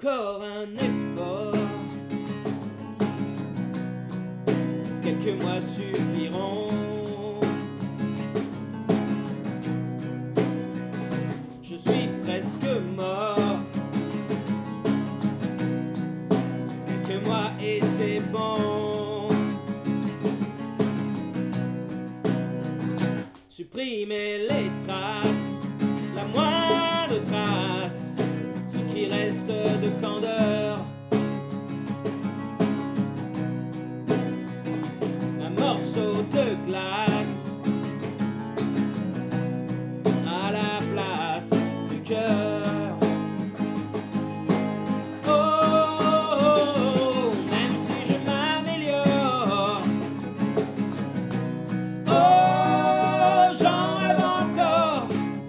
encore un effort. Quelques mois suffiront. Je suis presque mort. Quelques mois et c'est bon. Supprimer les traces, la moindre trace, ce qui reste de candeur. Un morceau de glace à la place du cœur. Oh, oh, oh, même si je m'améliore. Oh, j'en rêve encore.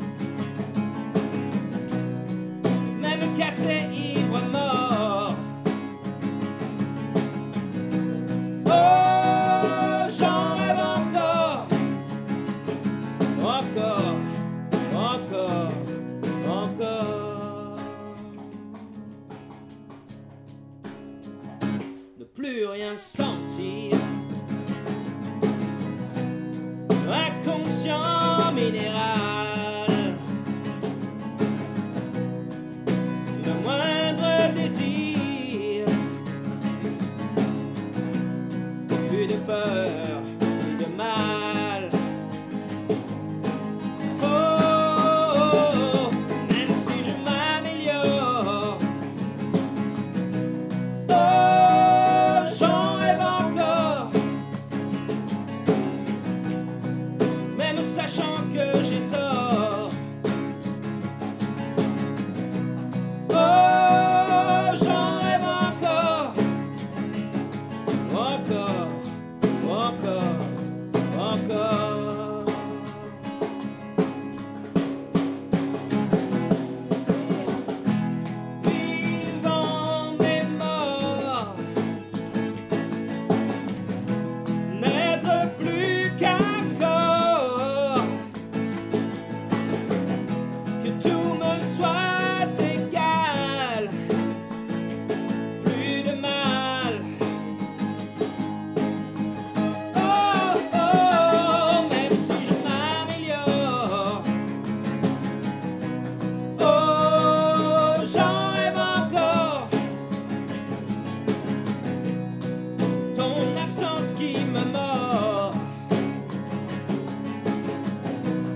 Même cassé, ivre, mort. Oh, j'en rêve encore. Encore, encore, encore. Ne plus rien sentir. Inconscient minéral. Le moindre désir. Plus de peur, plus de mal. Oh, oh, oh, même si je m'améliore. Oh, j'en rêve encore. Même sachant que j'ai tort. Oh, j'en rêve encore. Encore, encore, encore. Vivant mais mort. N'être plus qu'un corps. Que tout me soit égal. Plus de mal. Oh, oh, même si je m'améliore. Oh, j'en rêve encore. Ton absence qui me mord.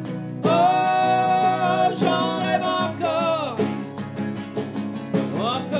Oh, j'en rêve encore. Encore.